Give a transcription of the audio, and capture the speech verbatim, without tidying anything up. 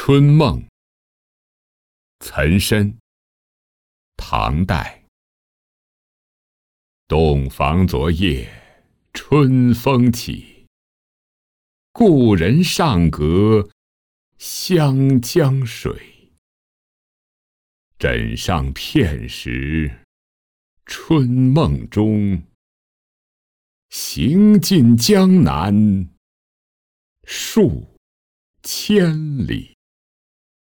春梦，岑参，唐代。洞房昨夜春风起，故人尚隔湘江水。枕上片时春梦中，行尽江南数千里。